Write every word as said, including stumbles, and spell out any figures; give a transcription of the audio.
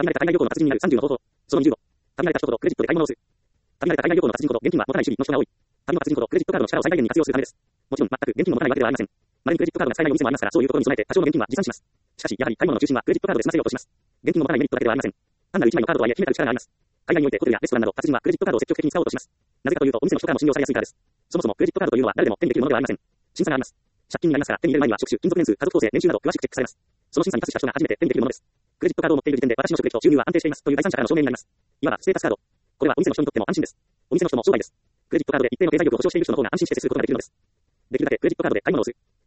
限られた海外旅行の達人になるさんじゅうの方法。そのにじゅうご。限られた人ほどクレジットで買い物をする。限られた海外旅行の達人ほど現金は持たない主義の人が多い。旅の達人ほどクレジットカードの力を最大限に活用するためです。もちろん、全く現金を持たないわけではありません。まれにクレジットカードが使えないお店もありますから、そういうことに備えて多少の現金は持参します。しかし、やはり買い物の中心はクレジットカードで済ませようとします。現金を持たないメリットだけではありません。単なる一枚のカードとはいえ、秘めたる力があります。海外においてホテルやレストランなど、達人はクレジットカードを積極的に使おうとします。なぜかというと、お店の人からも信用されやすいからです。そもそもクレジットカードというのは誰でも手にできるものではありません。審査があります。借金になりますから、手に入れる前には職種、勤続年数、家族構成、年収など詳しくチェックされます。その審査にパスした人が初めて手にできるものです。クレジットカードを持っている時点で私の職歴と収入は安定していますという第三者からの証明になります。いわばステータスカード。これはお店の人にとっても安心です。お店の人も商売です。クレジットカードで一定の経済力を保証している人の方が安心して接することができるのです。できるだけクレジットカードで買い物をする。